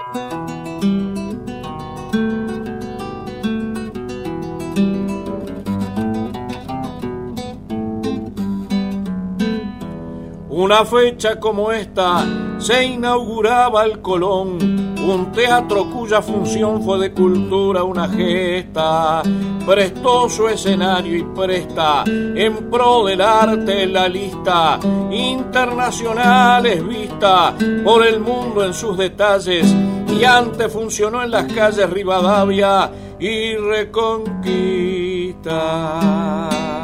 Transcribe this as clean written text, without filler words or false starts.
Una fecha como esta se inauguraba el Colón, un teatro cuya función fue de cultura una gesta. Prestó su escenario y presta en pro del arte la lista internacional es vista por el mundo en sus detalles, y antes funcionó en las calles Rivadavia y Reconquista.